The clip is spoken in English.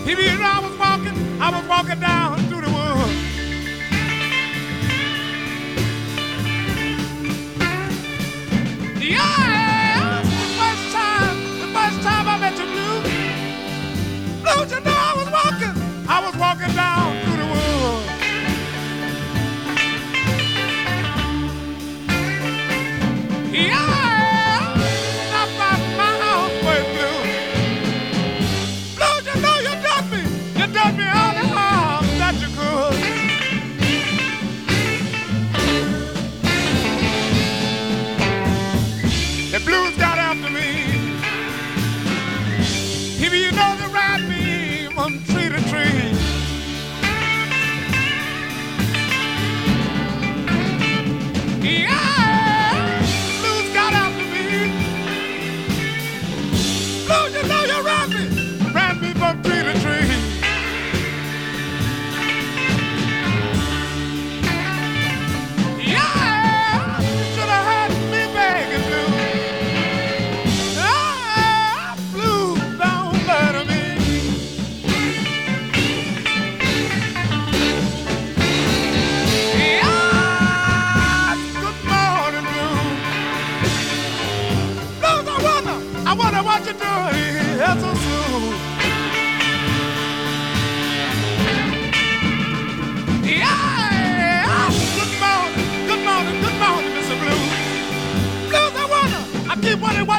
If you know I was walking down through the woods. Yeah, the first time I met you, Blue. Blue, you know I was walking down through the woods. Yeah, not my house, boy, Blue. Blue, you know you done me all the harm that you could. The blues got after me. If you know they ride me from tree to tree. Yeah, blues got after me. Blues, you know you ride me from tree to tree. Yeah, you should have heard me begging, Blues. Ah, Blues, don't bother me. Yeah, good morning, Blues. Blues, I wonder what you're doing here so soon. Yeah, good morning, Mr. Blues. Blues, I keep wondering